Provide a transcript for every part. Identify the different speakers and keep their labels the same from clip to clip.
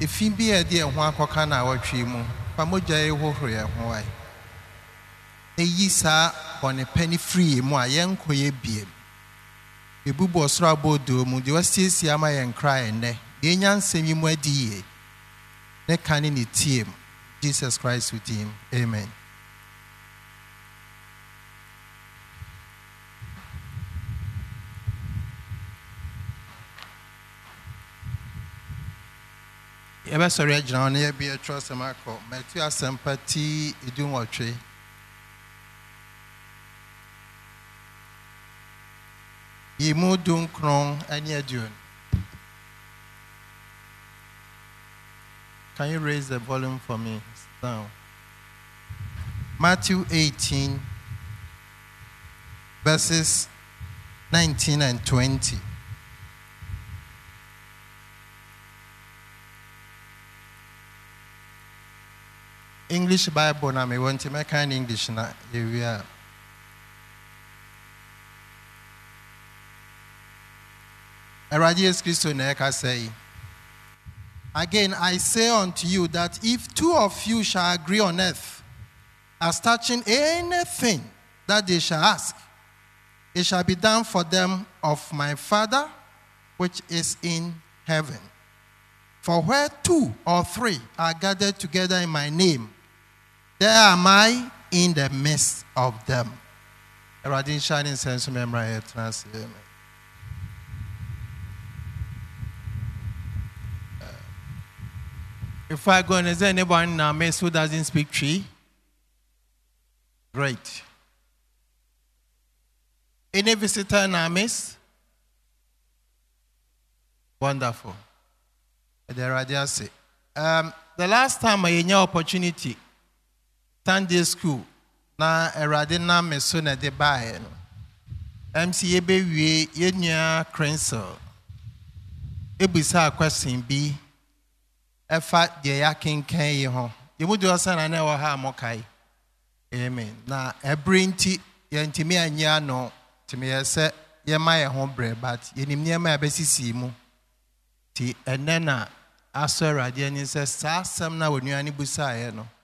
Speaker 1: efi bi a de ho akoka na awotwe mu fa mogya ye hohoro ho ai eyi sa bone penny free mu a yenkoye biem ebubu osoro abodo mu de wasiesie ama yen cry enne de nyansem yi mu adiye ne kan ni tiem Jesus Christ with him. Amen. Eba sorry agina on here be a trust amako. Matthew asempati idun wotwe. Yimu dun kron ani adun. Can you raise the volume for me? Down. Matthew 18 verses 19 and 20. English Bible na me want to make an English na area. Eradius Christo Neka say, again I say unto you that if two of you shall agree on earth as touching anything that they shall ask, it shall be done for them of my Father which is in heaven. For where 2 or 3 are gathered together in my name, there am I in the midst of them. Eradin shining sense memory translate. If I go and is there anyone in our midst who doesn't speak Twi? Great. Any visitor in our midst? Wonderful. The last time I had an opportunity, Sunday school, na eradina mesona de bae no. MC ebewie yenya crensel. Ebisa question bi efa de yakenkan yi ho. Yemudu osana na wo ha mokai. Amen. Na ebrinti yentimi anya no timi yese yema ye ho bre but yenim niema abesisi mu. Ti enena aso erade ani se sasem na wonuani busa ye no.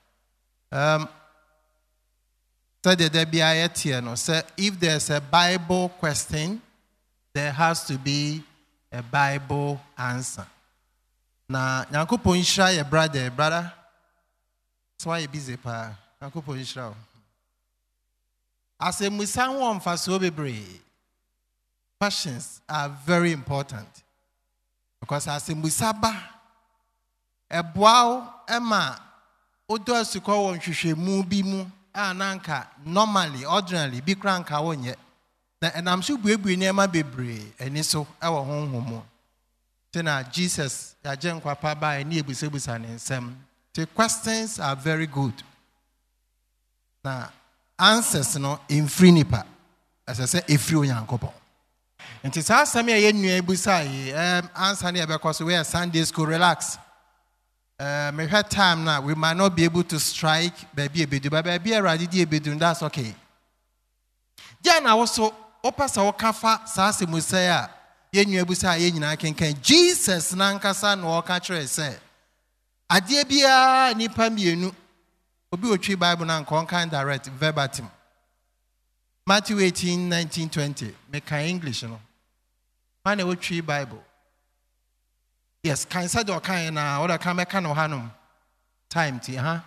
Speaker 1: So if there's a Bible question, there has to be a Bible answer. Now, Nyankopon Ishra, your brother. That's why you're busy, pa. Nyankopon Ishra. As a Musanwon Fasobebre, questions are very important. Because as a Musaba, a bow, Emma, Odo Suko won Shushe Mubimu. Nanka normally ordinarily be crank awonye and I'm sure we never be brave and so our home tena Jesus ya jenkwa pa ba ni ebusebusa nsem. The questions are very good. Now answers no in free nipa as I say if you yankopon and it's our same ye nua ebusa answer na because we are Sunday school relax. We had time now. We might not be able to strike baby ebedu, but baby already ebedu. That's okay. Then I also opa sa okafa sa se musaya ye nyabusa ye nyina kenken Jesus nankasa no oka kire se ade bia nipa mienu obi otwi Bible na nkonkan direct verbatim. Matthew 18, 19, 20. Make English no. Man otwi Bible. Yes, can say do kan na or can make no hanum time ti ha.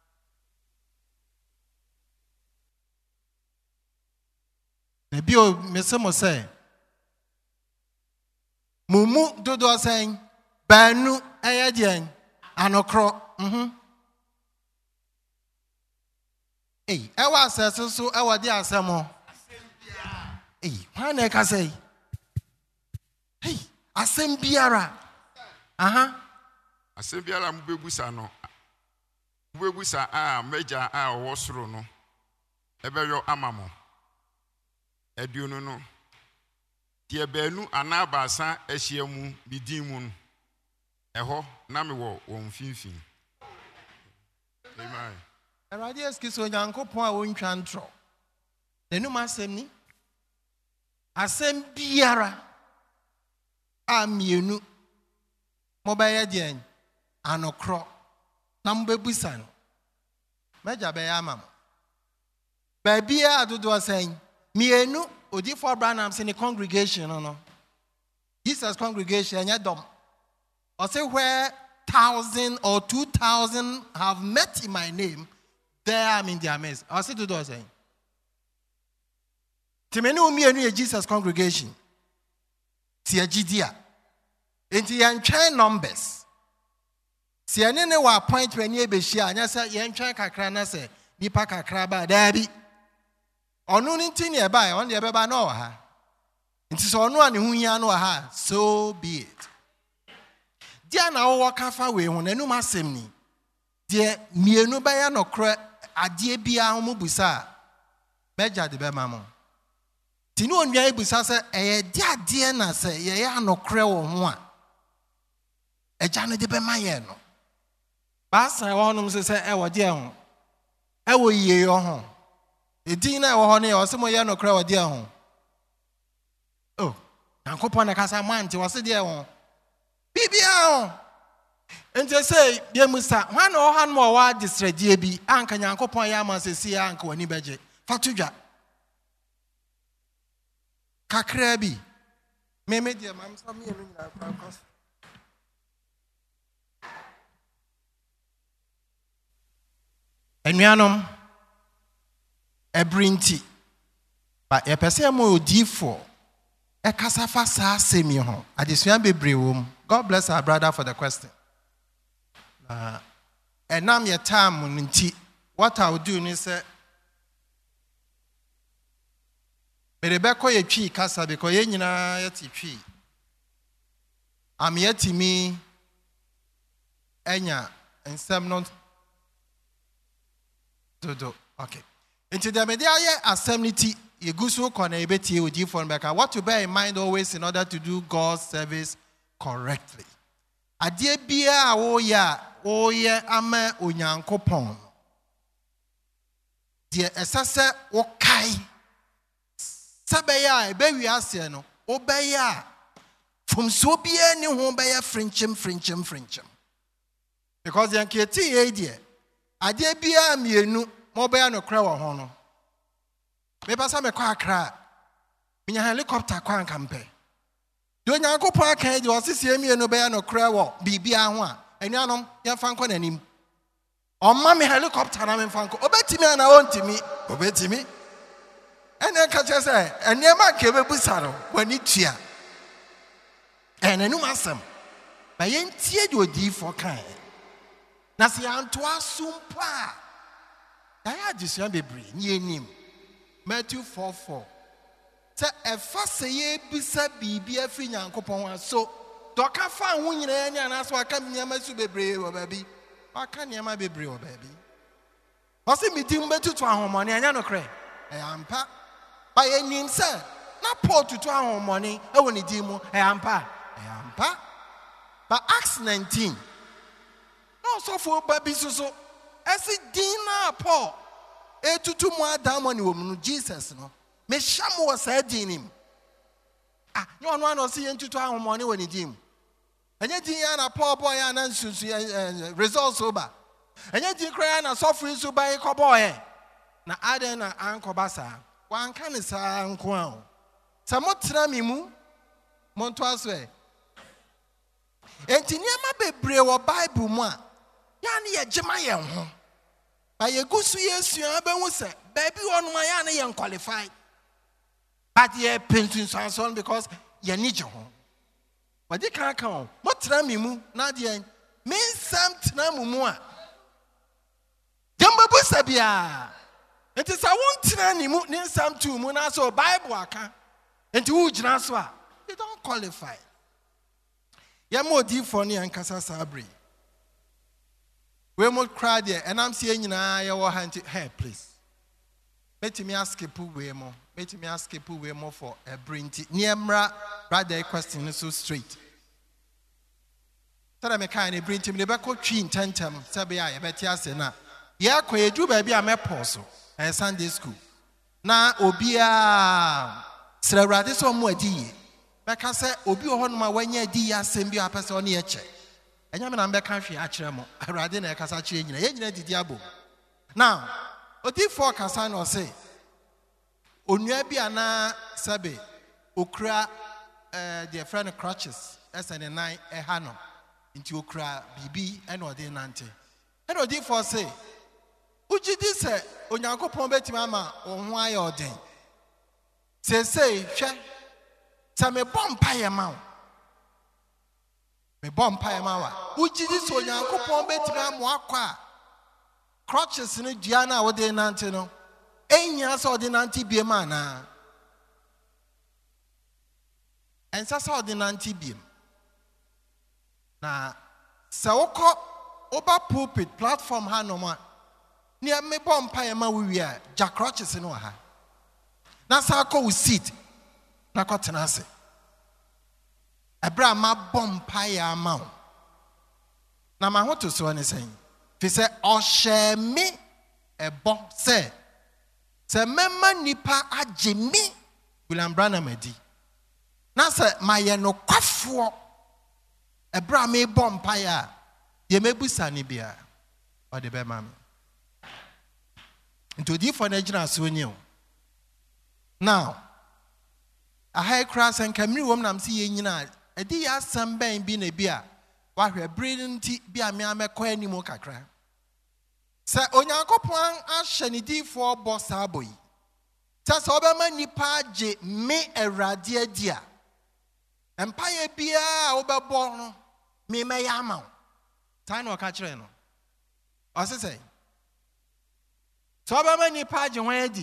Speaker 1: Na bio mesemo say mumu dodo say banu ayadian anokro eh e wa asese so e wode asemo eh why na ka say hey asem biara
Speaker 2: Asembiala mubebusa no. Mubebusa meja wosoro no. Ebeyo amamo. Eduno no. Die benu anabasa ehyiamu bidimu no. Eho na me wo mfinfin. Amen.
Speaker 1: Erade eskiso Nyankopon a wontwa ntro. Nenu masem ni. Asem biara amienu Mobile Jen, anokro na mbebusa no meja be ya mam ba bia adodo san mienu odifo Branham in the congregation no Jesus congregation anya dom or say where 1,000 or 2,000 have met in my name, there I'm in their midst. I say to those saying, Timenu mi enu Jesus congregation. Si agidia. Enti yantwen numbers. Si ene ne wa point when ye be share, anya say yantwen kakra na say nipa kakra ba dabi. Onu ni ntin ye ba, on ye be ba no ha. Nti so onu ani hu hia no ha, so be it. Dia na wo kafa we ho nanu masem ni. De mienu ba ya no kra ade bia ho busa. Meja de be mamo. Tinu onua ebusa se eye de ade na se ye ya no kra wo ho a. Eja no de be maye no. Ba san wo nom se e wo de ho. E wo yie yo ho. Edin na wo ho ne o se mo ye no kra wo de ho. Oh, Yankopon na kasa man ti wo se de ho. Bibia enti say ye musa hwan o han mo wa distredi bi anka Yankopon ya ma sesi anka wani beje fatudwa kakra bi meme de mam sam ye nyina kwankos enuanom ebrinti ba ye pese mo odifo e kasafa sa asemi ho adesua bebre wom. God bless our brother for the question. And now your time, what I will do is say, Rebecca, ye tree, Cassa, because ye na yet tree. I'm yet to me, Enya, and some not to do. Okay. Into the media assembly, you go so connect with you for back. What to bear in mind always in order to do God's service correctly. Adie bia wo ye ama Onyankopon. Die esase wo kai. Sabeya ebe wi ase no, obeya. From so bia ni ho beya frinchim. Because yanketi ye die. Adie bia mienu mo beya no kra wo ho no. Me pasa me kwa akra. Minya helicopter kwa nkampe. Onyankopon aka di osisi emienu be ya no kra wo bibia ho a enuanom ye fanko nanim omma me helicopter na me fanko obetimi ana ontimi obetimi ene ka che se enema ka bebusa no wani tua enenum asem ba ye ntie di odifo kan na se anto asumpa ya jisua bebre ni enim Matthew 4:4 se efa se ye bisa bibia fi Nyankopon so doka fa hu nyina nya na so aka nyama su bebre wo baabi aka nyama bebre wo baabi o se midim betutu ahomone anya no kre ampa ba ye nim se na Paul tutu ahomone e woni di mu ampa ba Acts 19 no so for baabi so esi din na Paul etutu mu adamoni wo mu Jesus no me shamo was saying him. No one was seeing to town money when he dim. And yet, Diana, poor boy, and results sober. And yet, you cry and suffering so by a cowboy. Now, I then Uncle Bassa. One can is uncle. Somewhat tramimu, Montoisway. And Tinyama be brave or Bible moi. Yani a Jemaya. By a good years, you have been with baby on my young qualified. But ye painting son because ye need your home. But they can't come. What tramimu, Nadia? Mean some tramumua. Jumbo Sabia. It is a one tranimu, near some two munaso Bible. And to Ujnaswa. They don't qualify. Yamo deep for me and Casa Sabri. We will cry there, and I'm saying, your hand, hey, please. Let me ask you, more. Let me ask you more for a brinty. Niemra, brother, question is so straight. Tell me, kind of bring him the back of chin, tentum, Sabia, I bet yasena. Ya, quay do baby, I'm a posso, and Sunday school. Na, Obia, Sarah, this one more D. Like I said, Obi on my 1 year D, I send you a person on your check. Enya me na mbeka hwe akyere mo. Awurade na ekasa kyere nyina. Ye nyina didi abo. Now, odifo kasa no say onua bi ana sabe okura their friend crutches SN9 eha no. Nti okura bibi ena ode nante. Ena odifo say ujidi se onyankopon betima ama ohun aye oden. Say hwe se me bompa ye ma. Me bompa ye ma wa. Ujidi se onyankopon betima ama akwa crutches ni dua na ode nante no. Enya se ode nante bie ma na. Ensa se ode nante bie. Na se woko oba pulpit platform ha no ma. Ni me bompa ye ma wi a ja crutches no ha. Na sa ko wo seat na ko tena ase. Ebra ma bompa ya ma wo. Na ma hoto so ne sen. Fi se o she me ebo se memma nipa agye me William Branham adi. Na se ma ye no kwafo ebra me bompa ya ye mebusa ni bia o de be ma me. Nto di for na gina so ni o. Now, a high cross and Camry woman am see nyina edi ya sam ben bi na bia wa hwe brilliant bia me amekọ animo kakra. Se onyankopon ahye ne di for boss aboyi. Se se obema nipa je me awrade adia. Empire bia obebo no me ya ma. Tan o ka kire no. O se se. Se obema nipa je hwan adi.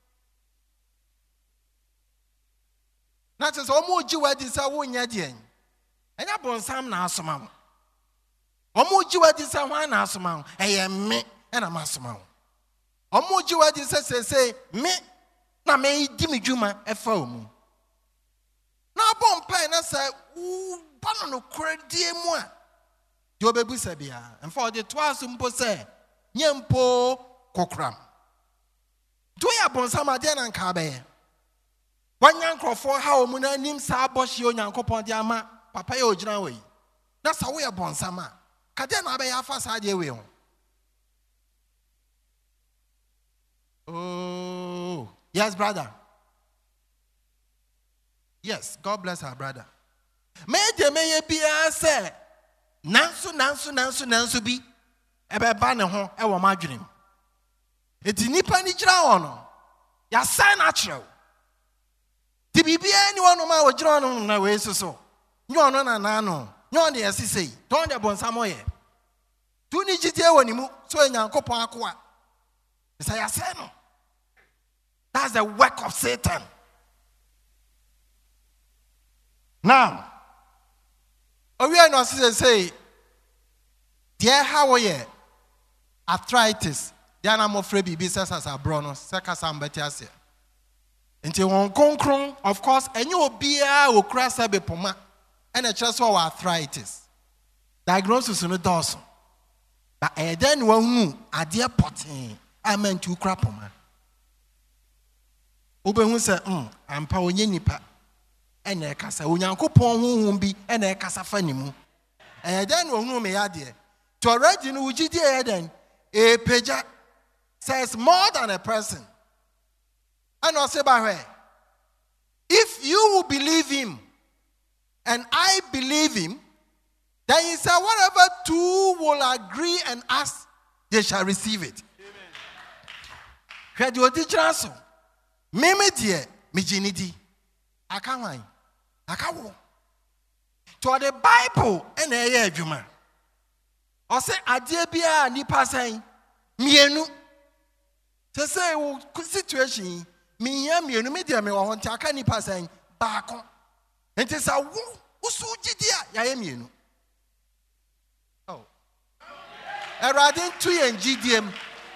Speaker 1: Na tse omo ji wadi sa wonya de en. Enya bonsam na asoma wo. Omo ji wadi sa hwan na asoma wo. Eye me na masoma wo. Omo ji wadi sa se me na me di me dwuma efa omu. Na bompa na sa u bano no kredie mu a. De obebusa bia. Enfa de twaso mpo se nyempo kokram. Do ya bonsam ade na nka be. Wanyankrofo ha omuna nim sa abohye onyankopon de ama papa ye ogina we na sa wo ye bonsama kade na be ya fa sa de we ho. Oh yes brother, yes, God bless our brother. Me de me ye bia se nanso bi ebe ba ne ho e wo madwenem eti nipa ni gira ho no ya sign natural. Ti bibia ni wonu ma wo gira no na we so nyo no na no nyo de asisei ton de bonsamo ye tu ni gite woni mu so enyankopon akoa isa ya say no. That's the work of Satan. Now we are not say dear how ye arthritis dia na mo frɛ bibi sasa sa bro no seka sambeti ase. Nti won konkron of course enye obia okura sabe poma ene kyerɛ so arthritis. Diagnosis no dɔso. Na eden wahu ade potin amen tu kura poma. Obehu se ampa onye nipa ene kasa onyankopɔn honhom bi ene kasa fa nimu. Eden wahu me yade. To already no ugidi eden a peja says more than a person. And also by her, if you will believe him and I believe him, then he said, whatever two will agree and ask, they shall receive it. Amen. You teach us. Meme die, mijinidi. Akanwai. Akawo. To the Bible and a juma. Or say adie bia nipa say mienu. To say situation. Me ya mienu me dia me wo honti aka nipa san baako enti sa wo usu gidia ya ye mienu. Oh Erade tu ye ngidiem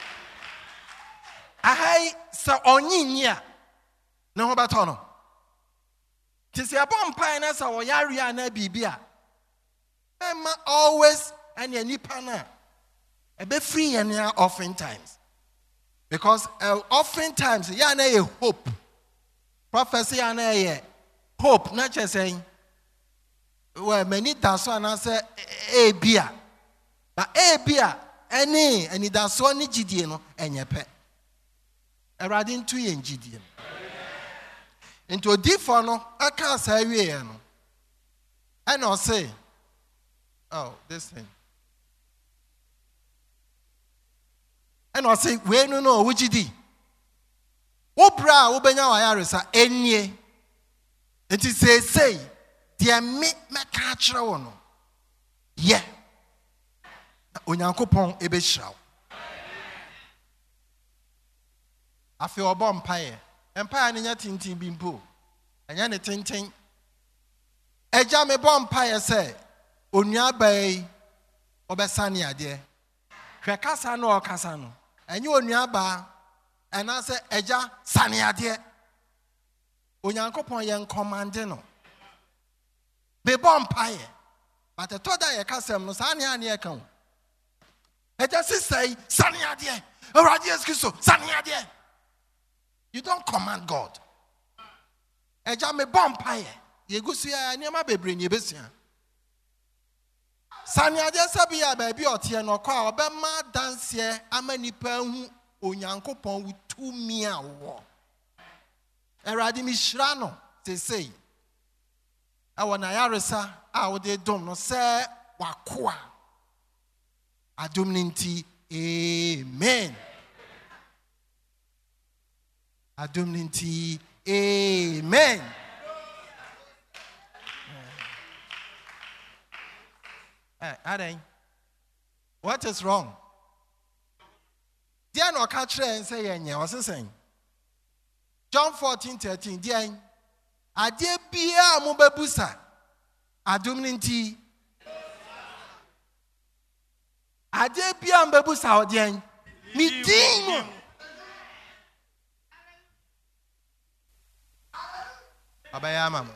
Speaker 1: ahai sa onyinya ne ho beto no ti se abompa na sa wo yare ana bibia ema always and nipa na ebe free and oftentimes. Because oftentimes, ya na hope. Prophecy ya na hope. Not just saying, well, many that's one answer a beer. But a beer, any, and that's one Gideon and your pet. A riding to in Gideon. Into a different, I can't say we are. I know say, oh, this thing. And I say, we no know which it is. Obra, Obenya, Irisa, any. It is say, dear me, catch one. Yeah. Onyankopon ebe shraw. I feel a bomb pie. Empire ninya tintin bimpo. Anya ne tintin. Eja me bomb pie say, onua bay obesani ade. Hwe kasa no okasa no. Enye onua ba and I say eja sani ade. Onyankopon yen command no. Be bomb pie. But the toda ye kasem no sani ane e kan. Eja say sani ade. Orade eskiso sani ade. You don't command God. Eja me bomb pie. Ye gusu ya niam abebre ni besia. Sani ade sabi ya ba bi otie no kwa obema danse amanipa hu Onyankopon wu tumi awo. Erade mi hira no say. Awona yaresa a wo de dom no se wakoa. Adom ninti amen. Adom ninti amen. Aden. What is wrong? Dia no ka kire en say yenye was saying. John 14:13 dia ade bia mo babusa adom ninti ade bia mo babusa odian mi din abaya mama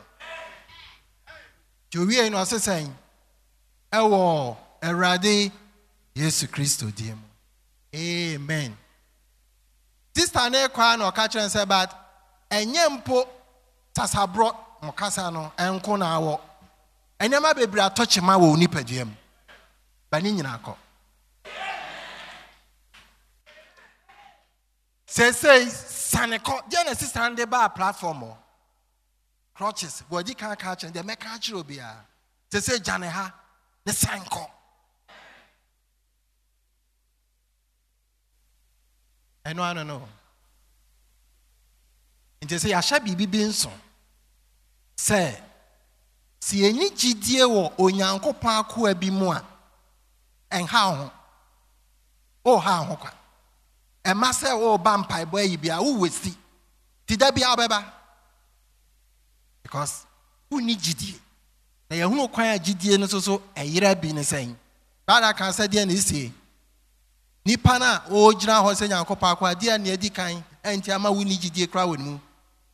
Speaker 1: jowie no saying ewo erade Yesu Kristo dim. Amen. This time kwa no ka kire say but enye mpo tasabro mokasa no enko na awo enyama bebre atochema wo nipaduam bani nyina akọ say saneko Genesis stand by platform crutches body can catch and they make catch obia say jane ha ne sanko I don't know. And they say, I shall be binson. Say, see any GDA or Onyanko Parku ebimua. And how? Oh, how? And master or vampire boy, you be a who will see. Did that be our baba? Because who need GDA? They are no quiet GDA and so a year been saying. But I can say, the end is Nipana, oh, Jina Hossein and Copaqua, dear near the kind, and Tiama Winnie GDA crowd with me.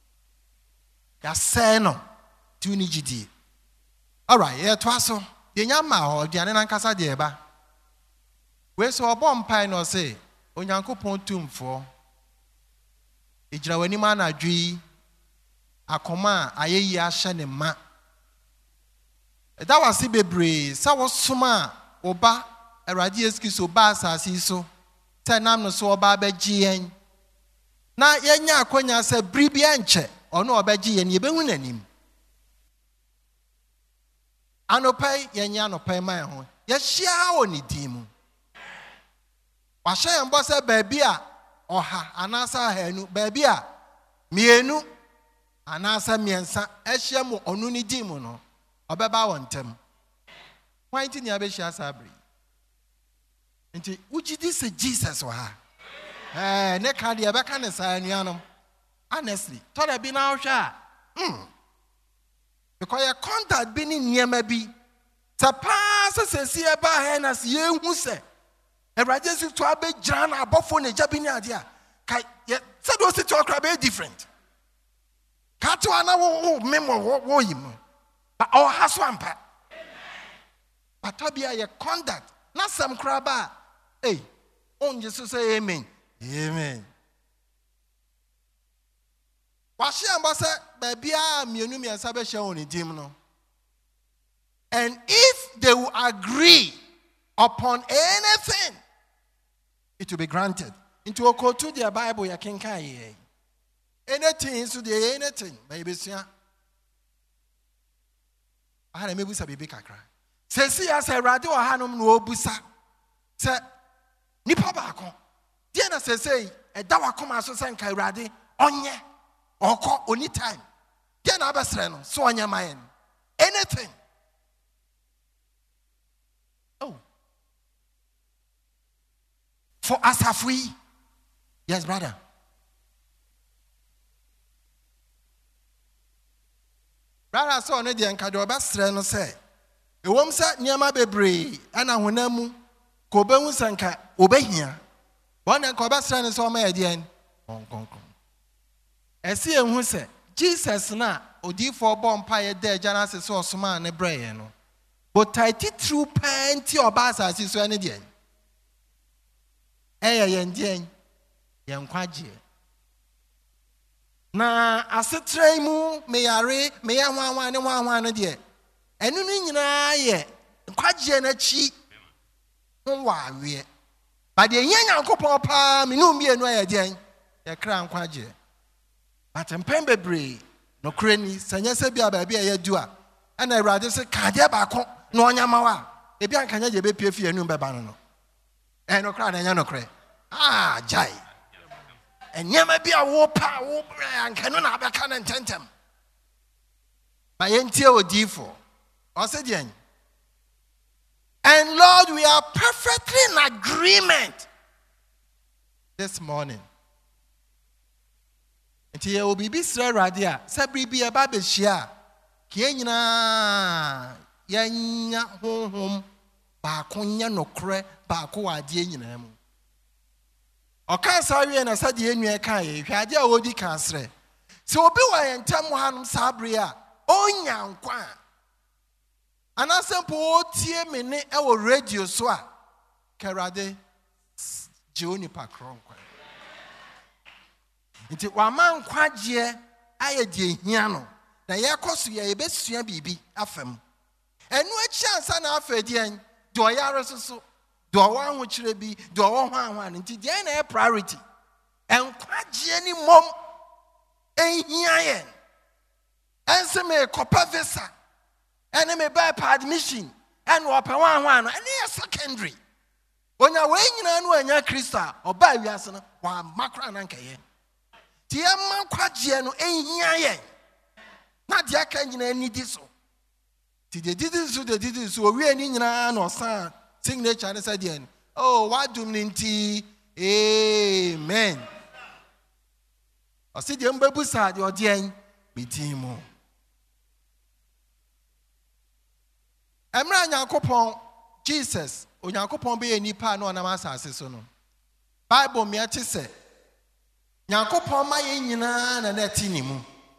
Speaker 1: Gaseno, Tuni GD. All right, yeah, twasso, the Yama or Diana Casa deba. Where so a bomb pine or say, Onyanko Pontum for Ijrawani man a dree, a coma, a ye shan ma. That was Sibebre, Sawa Suma, Oba. A radieski so basa so tenam no so oba bagien na yenya akonya se bribia nche ono obagye ye behu nanim anopai yenya anopai man ho ye hia oni dimu wa hye mbo se baabi a oha anasa hanu baabi a mienu anasa miensa ehia mu onu ni dimu no obeba wontem wanti ni abehia sabri nti ujidi se Jesus wa ha ne ka de abeka ne sa anuanom honestly to da bi na hwa because your contact bi ni niema bi tapa se se ba ha na se yehu se Erade si to abegira na abofo na gya bi ni ade a kai se do si to akra be different ka to ana wo memo wo yim but o ha so ampa but obia your conduct na sam kraba. Hey, on Jesus say amen. Amen. Washi ambasa baby a mienu mi ansa be hye oni dim no. And if they will agree upon anything, it will be granted. Into okotu the Bible ya kenka ye. Anything so the anything maybe sia. Aha na mebusa bibi kakra. Sesi ya se rade wa hanom no obusa. Se nipa baako. Die na sesei eda wakoma so se nka rade onye oko oni time. Die na abesre no so onye mayen. Anything. Oh. For Asafui. Yes, brother. Brother, so on the encounter of Bastrano say, a woman sat near my baby, and I will name Kobe Sanka, obey here. One and Cobastran is all my idea. I see him who said, Jesus na, Odi for bonfire there, Janus is so smart and a brain. But I did through plenty of bars as is any day. Eh, and Yan kwaje na asetre mu meyare meya nwanwane de enu no nyina ye kwaje na chi nwa awie ba de yen Yankopon pa me no mienu aye den ye kra kwaje but mpem bebre no krani sanya se bia ba bia ye du a na Awurade se kaje ba ko no onyama wa e bia nkanya je be pie fie enu be ba no no kra na nya no kre jai. And never be a whoop and cannot have a cannon tentem. By NTO D4. Ossidian. And Lord, we are perfectly in agreement this morning. Until you will be Bisra Radia, Sabri be a baby share. Kiena Yanya home, Bakunya no cre, Bakua Dianam. Okasawi na sadi enu kan ye hwade a wodi kansre se obi wa yentam hanum sabria onya nkwa anasempo otie me ne e wo radio so a kerade joni pakron kwa nti wa man kwaje aye die hia no na ye koso ye besua bibi afam enu achi ansa na afadien do yare so do one which be do one until the end priority and kwaje ni mom enhiayen ense me kopa visa and me buy admission and open one and secondary onya we nyina no anya Krista oba wiase no wa makra na nkaye ti emma kwaje no enhiayen na de aka nyina ni di so ti de didi so we ani nyina no san signature and said, oh, what do you amen. I said, the Mbebusa, your dear, Bitimo. Emra Yankopon, Jesus, O Yankopon be a nipa no anamasa sesono. Bible me ati se, Yankopon ma yina na netinimu.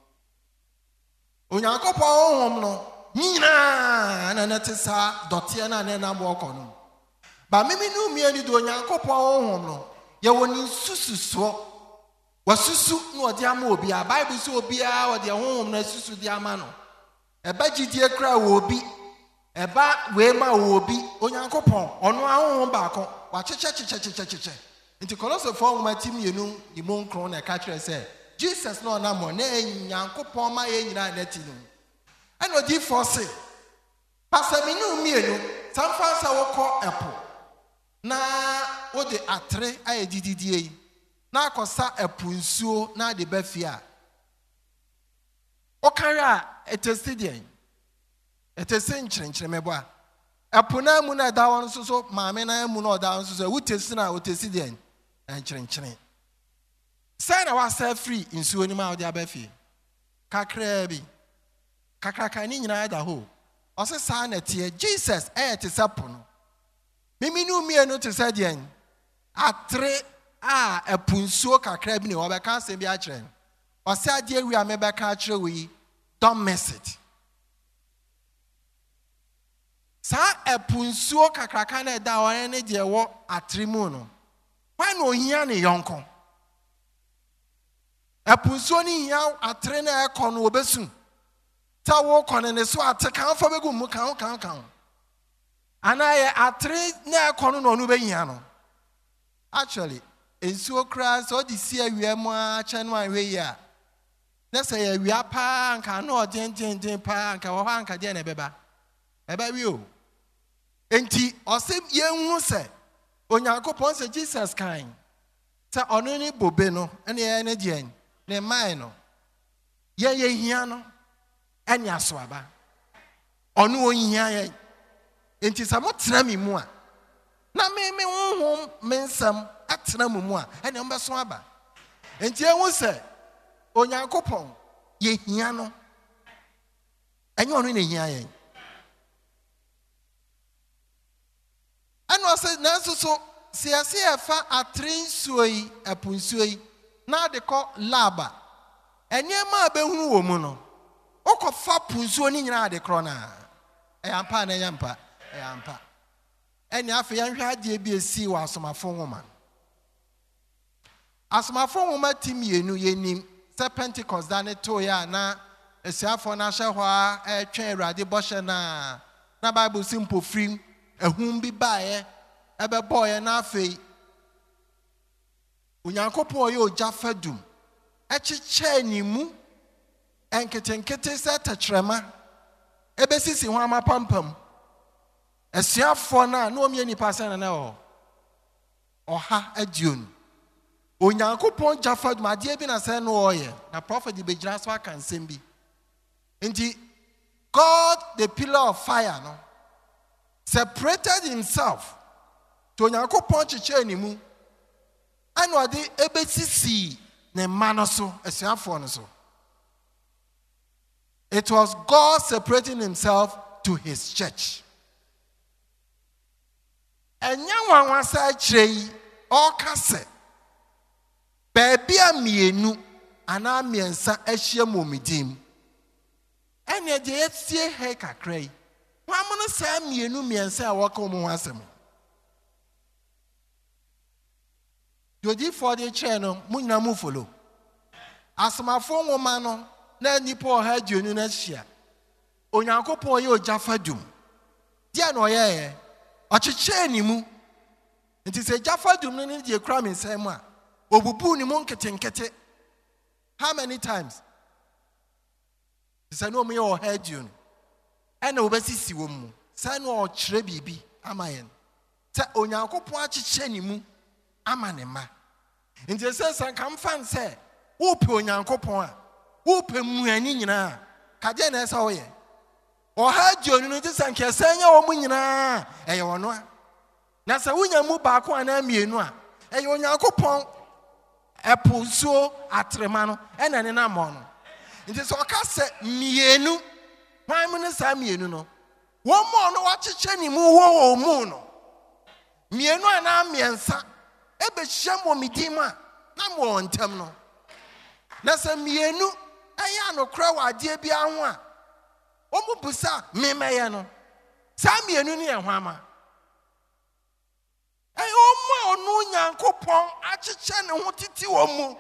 Speaker 1: O Yankopon no, nina na netisa dotia na nena mwokono. Ba mimi no miani do Nyankopon honhom no ye woni sususo wasusu no odi ama obi a Bible so obi a odi honhom na susu di ama no eba gidie kra wo obi eba we ma wo obi Onyankopon ono honhom ba ko wa cheche nti Colossians 4:2 ni monkron na ka kire se Jesus no na mo na Nyankopon ma ye nyina na ti no eno di force pasaminu mienu samfansa woko epo na o de atre aye dididie na akosa epunsuo na de bafia o kara etestidian etesin chirenchiremebo a epuna mu na da won so maame na mu na da won so wutesi na otesidian en chirenchire sai na wa sa free nsuo ni ma o de abafie kakra bi kakaka ni nyina da ho o se sa na tie Jesus te no mimi nu mienu te said yen atre a epunsuo kakra bi ne obeka se bi a kire o se ade wi a me beka kire wi don't miss it sa epunsuo kakraka na da won ne de wo atre mu no when ohia ne yonko epunsuo ni hia atre na ekono obesu ta wo kɔne ne so ate kan fa begu mu kan anaye atre na ɛkɔno no ɔno behia no actually ensuo kra so di si awia mu a kyɛ no anhwɛ yi a na sɛ yɛ awia pa anka no ɔdenten pa anka wɔ hɔ anka deɛ na ɛbɛba wi o enti ɔsɛ yɛnhu sɛ Onyankopɔn sɛ Jesus kan sɛ ɔno ne bobe no ɛne yɛ ne deɛ ne man no yɛ hia no ɛne aso aba ɔno ɔhia yɛ enti sɛ mo tena me mu a na me honhom me nsɛm atena mu a ɛne ɔmbɛso aba enti ɛhu sɛ Onyankopɔn yɛ hia no ɛnyɛ ɔno ne hia yɛ ɛno ɔsɛ nanso so siase ɛfa atre nsuo yi ɛpo nsuo yi na de kɔ laba ɛnneɛma a bɛhunu wɔ mu no wokɔfa po nsuo no nyinaa de korɔ no a ɛyɛ ampa na ɛyɛ mpa ɛyɛ ampa ɛne afei yɛnhwɛ adeɛ bi esi wɔ asomafo nwoma ti mmienu yɛnim sɛ Pentecost da ne toeɛ a na asuafoɔ no ahyɛ hɔ a ɛtwɛn Awurade bɔhyɛ no a na Bible si mpofirim ehum bi baeɛ ɛbɛbɔɔyɛ na afei Onyankopɔn ɔyɛ ogya fadum ɛkyekyɛ ne mu ɛnketenkete sɛ tɛkyerɛma ɛbɛsisi ho amapampam asuafoɔ no a na ɔmyɛ nipa sɛ na ɔha aduonu Onyankopɔn gya fadum adeɛ bi na sɛ no ɔyɛ na prophet bɛgyina so aka nsɛm bi nti God the pillar of fire no separated himself to Onyankopɔn kyekyɛ ne mu ɛna ɔde ɛbɛsisi ne mma no so asuafoɔ no so. It was God separating himself to his church. Ɛnyɛ nwanwasa akyerɛ yi ɔka sɛ baabi a mmienu anaa mmiɛnsa ahyia mu omidim ɛne deɛ yɛtie ha kakra yi wɔamono saa mmienu mmiɛnsa a wɔka wɔn ho asɛm Jodifoɔ de kyerɛ no mo nyina mo follow asomafo nwoma no na nipa ɔha aduonu no ahyia Onyankopɔn yɛ ogya fadum deɛ na ɔyɛɛ ɔkyekyɛɛ ne mu nti sɛ gya fadum no ne deɛ kura me nsɛm a obubu ne mu nketenkete how many times sɛ no ɔmo yɛ ɔha aduonu ɛna wɔbɛsisi wɔn mu sɛ no ɔkyerɛ biribi ama yɛn sɛ Onyankopɔn akyekyɛ ne mu ama ne ma nti sɛ sanka mfa nsɛ wopɛ Onyankopɔn a wopɛ mmuani nyinaa kadeɛ na ɛsɛ woyɛ ɔha aduonu no nti sanka ɛsɛ nyɛ wɔ mu nyinaa ɛyɛ ɔno a na sɛ wonya mu baako anaa mmienu a ɛyɛ Onyankopɔn ɛpo nsuo atrema no ɛna ne nam no nti sɛ ɔka sɛ mmienu hwan mu ne saa mmienu no wɔn mu no wakyekyɛ ne mu wɔ mu no mmienu anaa mmiɛnsa ɛbɛhyia mo midim a na mo wɔn ntam no na sɛ mmienu ɛyɛ anokora wɔ adeɛ bi ho a wɔn busa mmɛyɛ no saa mmienu ne yɛ ho ama ɛyɛ wɔn mu a ɔno Nyankopɔn akyekyɛ ne ho titi wɔn mu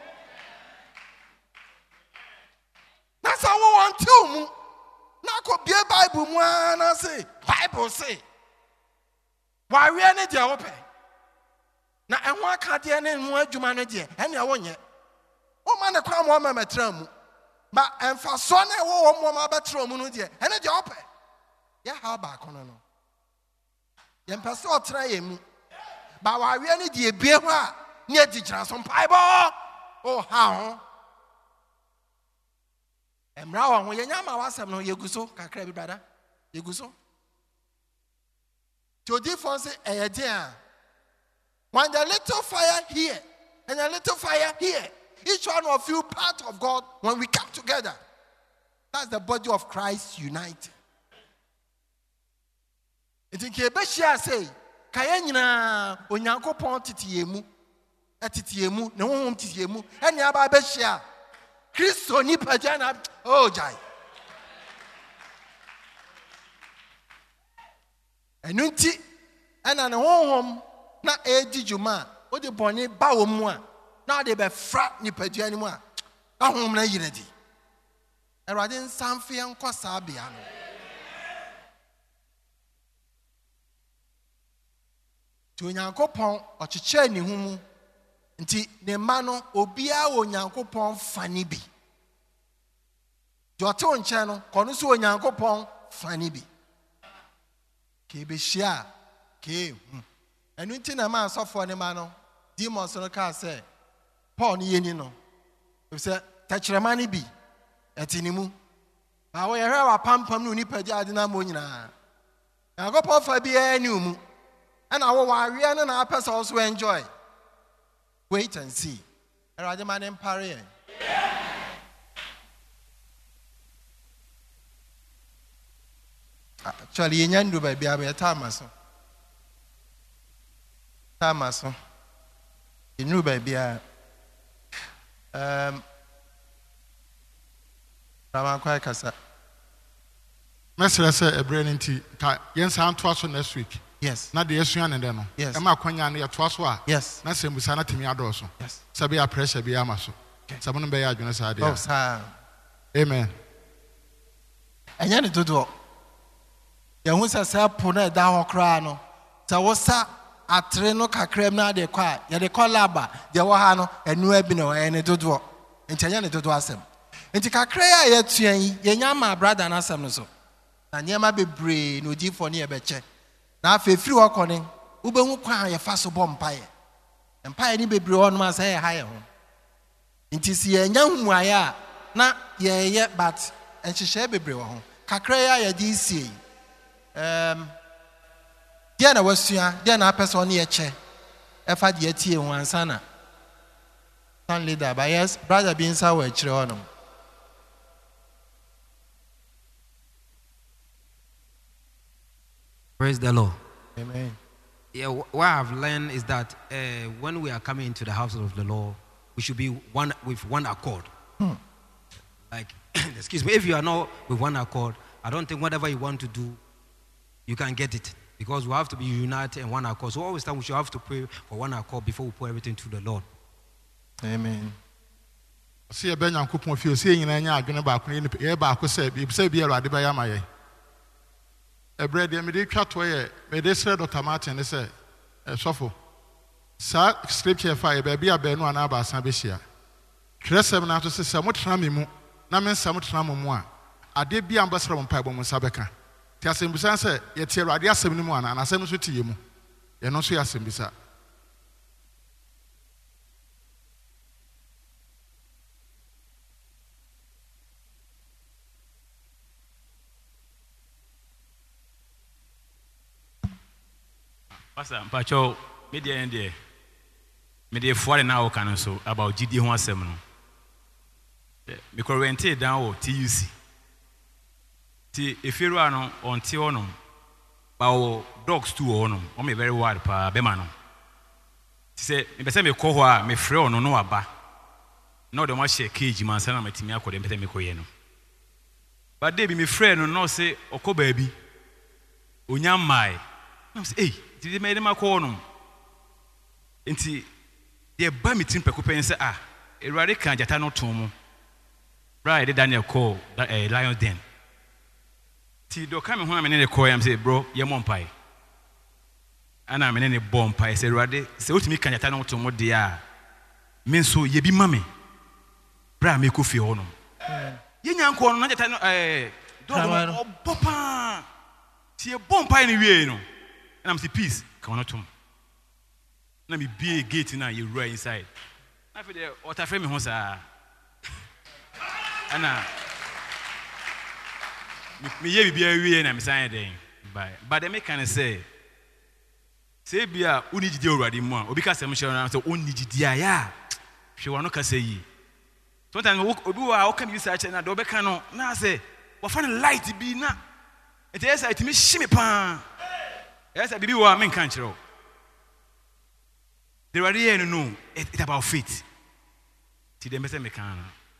Speaker 1: na sɛ wɔn tew mu na akɔ bie Bible mu a na se Bible se wɔawie ne deɛ wɔpɛ na ɛho akadeɛ ne ho adwuma no deɛ ɛne wɔnyɛ wɔma ne kwa mo mɛmɛtra mu ba ɛmfasoɔ na ɛwɔ wɔn mo abɛtra mu no deɛ ɛne deɛ wɔpɛ yɛ ha baako no yɛmpɛ sɛ ɔtra yɛ mu ba wɔawie ne deɛ bie ho a ne adi gyina so mpaebɔ ha ho mmara wɔ ho yɛnya ma wasɛm no yɛgu so kakra bi brada yɛgu so Jodifoɔ sɛ ɛyɛ den a when the little fire here and a little fire here, each one of you part of God, when we come together, that's the body of Christ united. It in Kebeshia say, Kayena, Onyankopɔn titiemu, atitiemu, no home titiemu, and Yaba Beshia, Christo nipa jana, oh jai. And Nunti, and an home. Na edi juma o de bɔne ba wɔ mu a na de bɛfra nipadua ne mu a na hom na yire di Erade nsamfe enko saa bia no. Ti Onyankopɔn ɔkyekyɛ ne hu mu. Nti ne ma no obia wo Onyankopɔn fani bi. Jote onche no kono so Onyankopɔn fani bi. Ke be hia ke hu. Enu nti na ma asofo ne ma no demons no ka say Paul ni yeni no. We say tachirema ni bi etinimu. Ba wo ye hwe wa pampam no nipa di ade na mo nyina. Onyankopɔn fa bi ani umu. Ana wo wa awie no na apesa also enjoy. Wait and see. Erade man empare. Actually, you nyandu by Biabe Tamaso. Tamaso. You knew by Bia. Ramakwa Kasa.
Speaker 3: Mesra say a brain tea. Yes, I'm twice next week.
Speaker 1: Yes.
Speaker 3: Not the Asian and then.
Speaker 1: Yes.
Speaker 3: Emma Quanya near Twaswa.
Speaker 1: Yes.
Speaker 3: Nassim Busana to me adoso.
Speaker 1: Yes.
Speaker 3: Sabia pressure be Amaso. Someone by Agnes idea.
Speaker 1: Oh, sir.
Speaker 3: Amen.
Speaker 1: And yan to do. Yahu sa pona da ho kra no. Sa wo sa atre no kakrem na de kwa. Ya de kolaba. De wo ha no enu abi no ene dodo. Enti yan dodo asem. Enti kakra ya tuan yi yenya ma brother na asem no so. Na nyema bebre no di for ne e beche. Na afefiri wakone ubehu kwa ye fa so bompaye empaye ni bebre won ma say ha ye ho nti si ye nya hu aya na ye but enhyehyɛ bebre wo ho kakra ya ye di sie dia na wasua dia na apesa one ye che e fa de atie hu ansa na san leader ba yes brother bi nsa wa kire hono.
Speaker 4: Praise the Lord.
Speaker 1: Amen.
Speaker 4: Yeah, what I've learned is that when we are coming into the house of the Lord, we should be one with one accord. Like, excuse me, if you are not with one accord, I don't think whatever you want to do, you can get it. Because we have to be united in one accord. So always time we should have to pray for one accord before we put everything to the Lord.
Speaker 1: Amen.
Speaker 3: See a Benyan coupon of you saying in any argument about Eba said, you say be a radibayamaye. A bread, the immediate catway, made this red or tomato and they say, a shuffle. Sir, scripture fire, baby, a beno and abba Sambisia. Crescem now to say, somewhat tramimu, Namen somewhat tramoa. I did be ambassador on Pabon Sabeka. Tiasim Busan said, yet here I asked him one and I send to you. You're not so asking Bisa.
Speaker 5: Pastor, Pacho, media and there. Media 40 now can so about GD 17. Because we enter down TUC. If you are on Tionum, our dogs too on me very wide pa Bemano. Say, if I me coa, me free no aba. No, the much cage man, son of my team, I could enter me coyeno. But they be me friend no say, Oko baby. Unyam mai. Hey. Did made him a corner? And see, they buy me tin pecupe and say, ah, a radical Jatano Tomo. Right, Daniel call that a lion den. See, do come home in the coy and say, bro, you're one pie. And I'm in any bomb pie, say, Raddy, say, to me, can Jatano Tomo, dear. Mean so, ye be mammy. Bra me coffee on him. Ye young corner, not a dog, papa. See a bomb pie in the way, you know. And I'm the peace. Come on, Tom. Let me be a gate now. You right inside. I feel the water frame house. Anna, me be a way and I'm saying then. But they make kind of say be a uniji deal already more. Because I'm sure I'm so uniji dear. Yeah, she will not say ye. Sometimes how can you search and I don't becano? Now say, what fun light be now? It is I to me shimmy pan. Yes, I believe what I mean, can't you? They are here to know it's about faith. See the message, Mekana.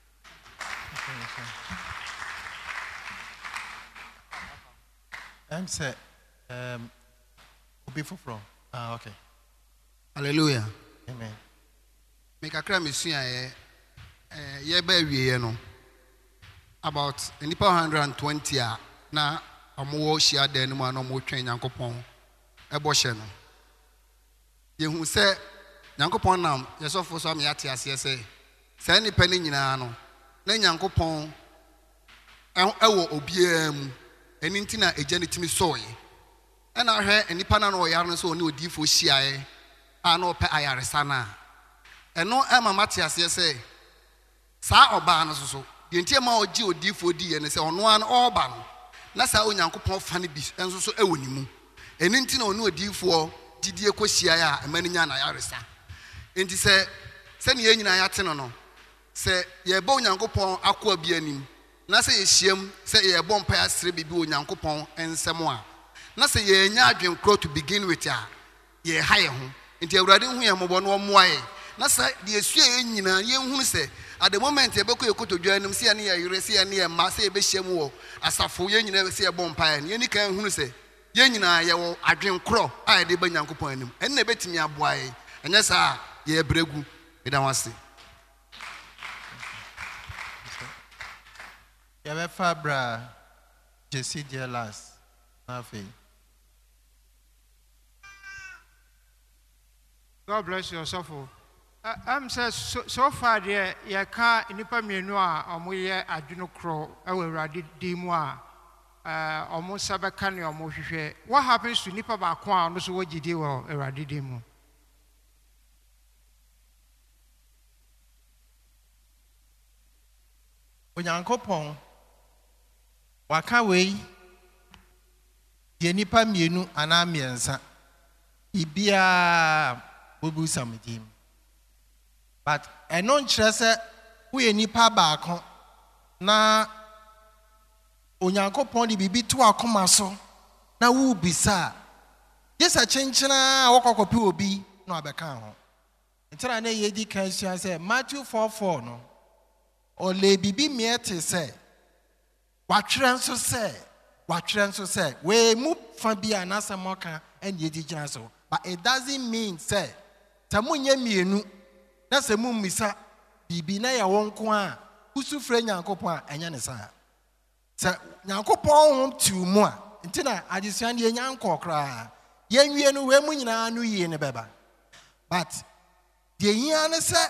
Speaker 1: I'm say, before from. Ah, okay.
Speaker 6: Hallelujah.
Speaker 1: Amen.
Speaker 6: Make a crime is here. Ye baby, you know. about nipa 120 na omo shia den mu na omo twen Nyankopɔn ebo hye no ye hu se Nyankopɔn nam yesofo so am yate ase se nipa ni nyina no na Nyankopɔn ewo obiaa mu eni ntina eja ne timi soye ena hwe nipa na no yare no so oni odifo hyiae a na ope ayaresa na eno ema mate ase se sa oba no so de ntia ma oji odifo di ye ne se ono an oba no na sa Onyankopɔn fa ne bi enso so ewo ni mu eni ntina oni odifo didie ko hyiae a emani nya na yaresa enti se ne ye nyina ya te no se ye ba Onyankopɔn akwa bi anim na se ye hyiam se ye bɔ mpa asre bibi Onyankopɔn ensem a na se ye nya adwen kro to begin with a ye ha ye ho enti awurade hu ye mobɔ no moae na se de esue ye nyina ye hu se at the moment ye bɛkɔ ye kotodwa anim se ye ne ye yere se ye ne ye ma se ye be hyiam wɔ asafo ye nyina se ye bɔ mpa ye ni kan hu se ye nyina ye wɔ adwen kro a ye de ba Nyankopɔn anim en na betimi aboae enya sa ye bregu eda wase
Speaker 1: Yabe Fabra, Jesse Jelas, nothing.
Speaker 7: God bless you, Sofo. I'm so far there, you can't nipa mienua, or we are adjuno crow, I will radi dimwa, almost sabacani or moshe. What happens to nipa bakwan, no so what you do, or radi dimu?
Speaker 1: Onyankopɔn waka wei ye nipa mienu ana miensa ibia bobu samdim but eno nkyerɛ sɛ wo ye nipa baako na Onyankopɔn de bibi to akoma so na wo bisa yesa kyenkyena wɔkɔkɔpe obi na abɛka ho ntira na ye di kan sua sɛ Matthew 4:4 no ole bibi miete se watwere nso se we mu fa bia na samoka and ye digina so but it doesn't mean say tamunye mienu na se mu misa bibi na ya wonko a usufre Nyankopɔn a enya ne sa se Nyankopɔn hom tu mu a ntina ajesuan ye nyanko kra ye nwie no we mu nyina no yie ne beba but de hia ne se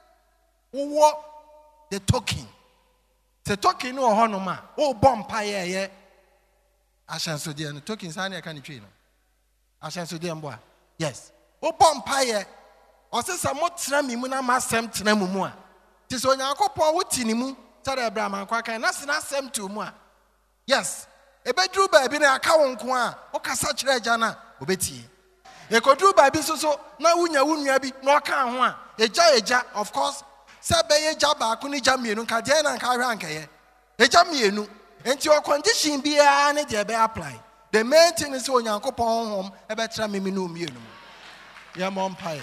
Speaker 1: wo the token. The token no honoma. Oh bompa ye. Ashan so dear no token sani can you know. Ashan so dear boy. Yes. Oh bompa ye. O se samo tra mi mu na masem tra mu mu a. Ti so Nyankopɔn wo tini mu tare Abraham akwa kan na se na asem tu mu a. Yes. Ebedru ba bi na aka wonko a. O kasa kire agya na obeti. Ekodru ba bi so na wunya wunua bi na oka ho a. Eja of course. Sabeye jaba kuni jamienu ka de na nka hwa nkaye ejamienu enti o condition bia na je be apply the main thing is Onyankopɔn hom e be tra me no mienu ye mo mpae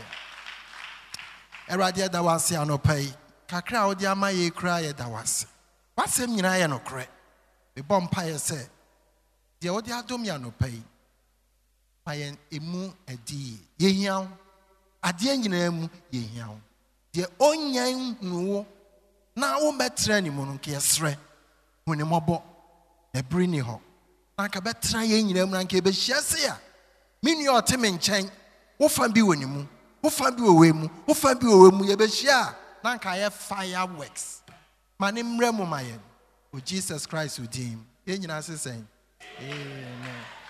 Speaker 1: erade da wase anopai kakra odi ama ye kra ye da wase wasem nyina ye no kre be bom mpae se de odi adom ya anopai payen emu adi ye hiaw ade nyina mu ye hiaw de onyan nuwo na wo betra ni mu no ke yesre huni mobo e brini ho na ka betra ye nyina mu na ke be hia se a mini ote me nchen wo fa bi woni mu wo fa bi wo mu wo fa bi wo mu ye be hia na ka ye fireworks mane mremu mayen o Jesus Christ udim ye nyina se sen amen.